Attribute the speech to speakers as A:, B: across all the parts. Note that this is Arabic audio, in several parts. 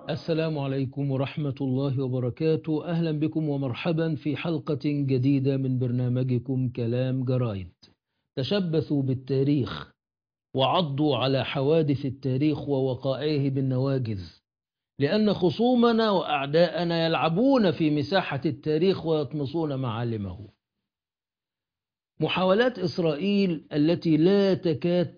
A: السلام عليكم ورحمة الله وبركاته. أهلا بكم ومرحبا في حلقة جديدة من برنامجكم كلام جرايد. تشبثوا بالتاريخ وعضوا على حوادث التاريخ ووقائعه بالنواجذ، لأن خصومنا وأعداءنا يلعبون في مساحة التاريخ ويطمسون معالمه. محاولات إسرائيل التي لا تكاد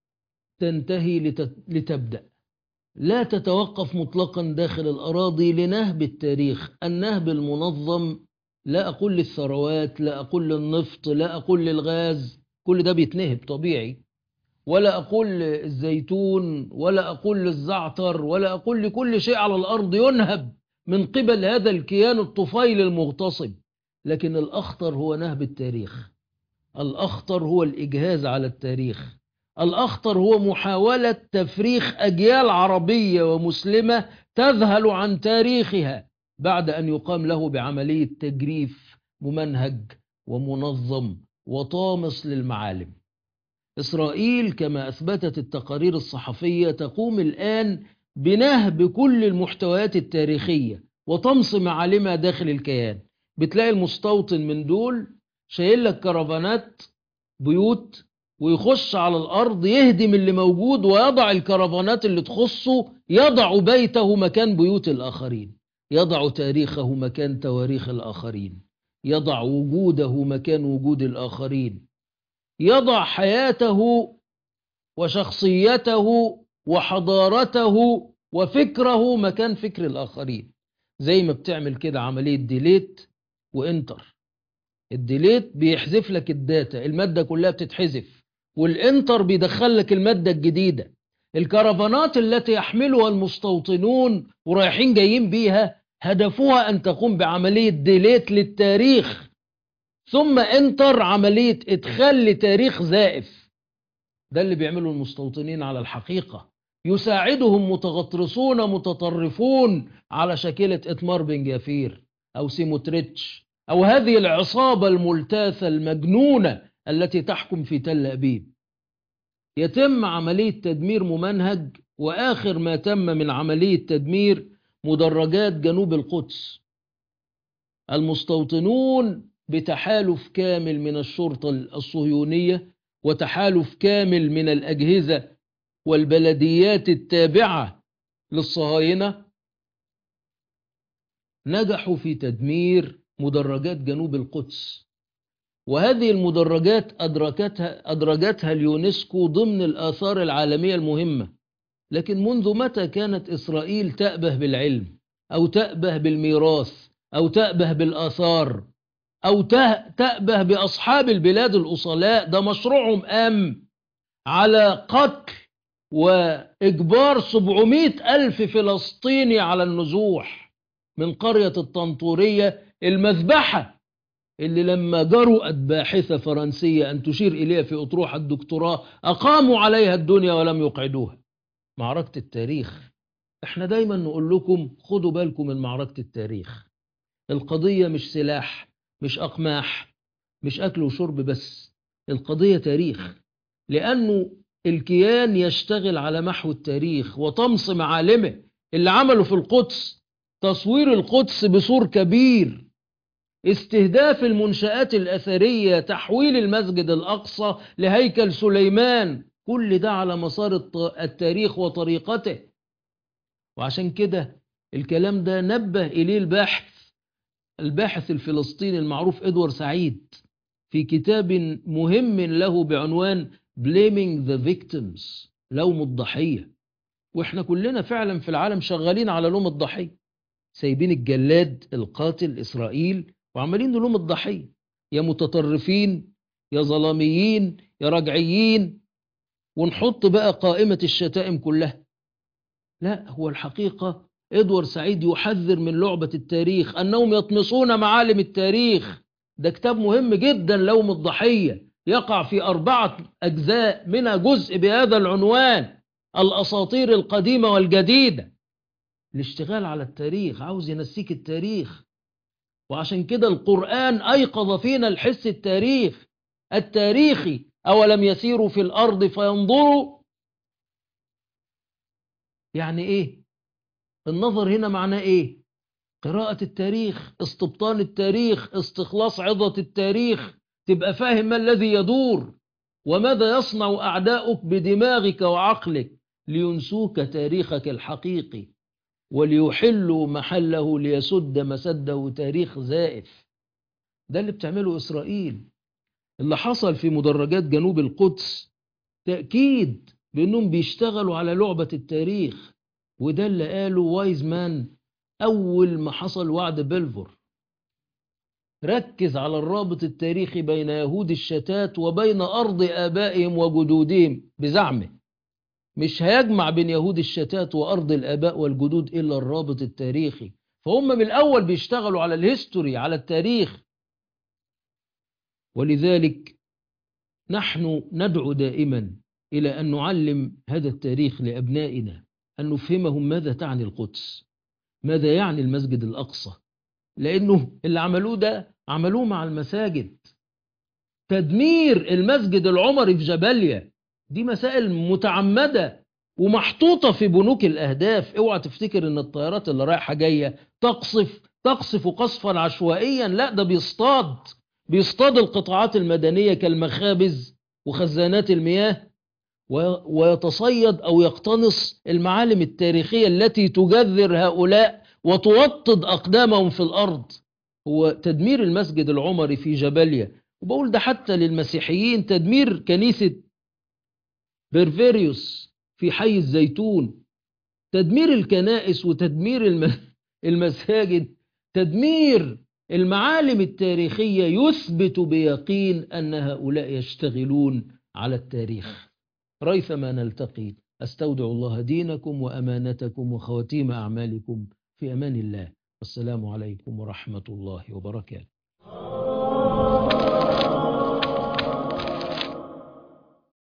A: تنتهي لتبدأ لا تتوقف مطلقا داخل الأراضي لنهب التاريخ، النهب المنظم. لا أقول للثروات، لا أقول للنفط، لا أقول للغاز، كل ده بيتنهب طبيعي، ولا أقول الزيتون، ولا أقول للزعتر، ولا أقول لكل شيء على الأرض ينهب من قبل هذا الكيان الطفيل المغتصب. لكن الأخطر هو نهب التاريخ، الأخطر هو الإجهاز على التاريخ، الأخطر هو محاولة تفريخ أجيال عربية ومسلمة تذهل عن تاريخها بعد أن يقام له بعملية تجريف ممنهج ومنظم وطامس للمعالم. إسرائيل كما أثبتت التقارير الصحفية تقوم الآن بنهب كل المحتويات التاريخية وطمس معالمها داخل الكيان. بتلاقي المستوطن من دول شايل لك كرفانات بيوت، ويخش على الأرض يهدم اللي موجود ويضع الكرفانات اللي تخصه، يضع بيته مكان بيوت الآخرين، يضع تاريخه مكان تواريخ الآخرين، يضع وجوده مكان وجود الآخرين، يضع حياته وشخصيته وحضارته وفكره مكان فكر الآخرين. زي ما بتعمل كده عملية ديليت وانتر. الديليت بيحذف لك الداتا، المادة كلها بتتحذف، والانتر بيدخل لك المادة الجديدة. الكرفانات التي يحملها المستوطنون ورايحين جايين بيها هدفها أن تقوم بعملية ديليت للتاريخ، ثم انتر عملية ادخال لتاريخ زائف. ده اللي بيعمله المستوطنين على الحقيقة. يساعدهم متغطرسون متطرفون على شكلة إتمار بن جافير أو سيموتريتش أو هذه العصابة الملتاثة المجنونة التي تحكم في تل أبيب. يتم عملية تدمير ممنهج، وآخر ما تم من عملية تدمير مدرجات جنوب القدس. المستوطنون بتحالف كامل من الشرطة الصهيونية وتحالف كامل من الأجهزة والبلديات التابعة للصهاينة نجحوا في تدمير مدرجات جنوب القدس. وهذه المدرجات أدرجتها اليونسكو ضمن الآثار العالمية المهمة. لكن منذ متى كانت إسرائيل تأبه بالعلم أو تأبه بالميراث أو تأبه بالآثار أو تأبه بأصحاب البلاد الأصلاء؟ ده مشروعهم على قتل وإجبار 700 ألف فلسطيني على النزوح من قرية الطنطورية المذبحة، اللي لما جرؤت باحثة فرنسية أن تشير إليها في أطروحة الدكتوراه أقاموا عليها الدنيا ولم يقعدوها. معركة التاريخ، احنا دايما نقول لكم خدوا بالكم من معركة التاريخ. القضية مش سلاح، مش أقماح، مش أكل وشرب بس. القضية تاريخ، لأنه الكيان يشتغل على محو التاريخ وطمس معالمه. اللي عمله في القدس تصوير القدس بصور كبير، استهداف المنشآت الأثرية، تحويل المسجد الأقصى لهيكل سليمان، كل ده على مسار التاريخ وطريقته. وعشان كده الكلام ده نبه إليه الباحث الفلسطيني المعروف إدوار سعيد في كتاب مهم له بعنوان Blaming the Victims، لوم الضحية. واحنا كلنا فعلا في العالم شغالين على لوم الضحية، سايبين الجلاد القاتل إسرائيل وعمالين نلوم الضحية، يا متطرفين يا ظلاميين يا رجعيين، ونحط بقى قائمة الشتائم كلها. لا، هو الحقيقة إدوار سعيد يحذر من لعبة التاريخ، أنهم يطمسون معالم التاريخ. ده كتاب مهم جدا، لوم الضحية، يقع في 4 أجزاء، منها جزء بهذا العنوان: الأساطير القديمة والجديدة. الاشتغال على التاريخ عاوز ينسيك التاريخ. وعشان كده القرآن أيقظ فينا الحس التاريخي. أولم يسيروا في الأرض فينظروا، يعني إيه؟ النظر هنا معناه إيه؟ قراءة التاريخ، استبطان التاريخ، استخلاص عظة التاريخ، تبقى فاهم ما الذي يدور وماذا يصنع أعداؤك بدماغك وعقلك لينسوك تاريخك الحقيقي وليحلوا محله ليسد مسده تاريخ زائف. ده اللي بتعمله إسرائيل. اللي حصل في مدرجات جنوب القدس تأكيد بأنهم بيشتغلوا على لعبة التاريخ، وده اللي قاله وايز مان أول ما حصل وعد بلفور. ركز على الرابط التاريخي بين يهود الشتات وبين أرض آبائهم وجدودهم بزعمه. مش هيجمع بين يهود الشتات وأرض الآباء والجدود إلا الرابط التاريخي. فهم من الأول بيشتغلوا على الهيستوري، على التاريخ. ولذلك نحن ندعو دائما إلى أن نعلم هذا التاريخ لأبنائنا، أن نفهمهم ماذا تعني القدس، ماذا يعني المسجد الأقصى، لأنه اللي عملوه ده عملوه مع المساجد. تدمير المسجد العمري في جباليا دي مسائل متعمدة ومحطوطة في بنوك الأهداف. اوعى تفتكر ان الطيارات اللي رايحة جاية تقصف قصفا عشوائيا، لا، ده بيصطاد القطاعات المدنية كالمخابز وخزانات المياه، ويتصيد أو يقتنص المعالم التاريخية التي تجذر هؤلاء وتوطد أقدامهم في الأرض. هو تدمير المسجد العمري في جباليا، وبقول ده حتى للمسيحيين، تدمير كنيسة بيرفيريوس في حي الزيتون، تدمير الكنائس وتدمير المساجد، تدمير المعالم التاريخية يثبت بيقين أن هؤلاء يشتغلون على التاريخ. ريثما نلتقي، أستودع الله دينكم وأمانتكم وخواتيم أعمالكم في أمان الله. والسلام عليكم ورحمة الله وبركاته.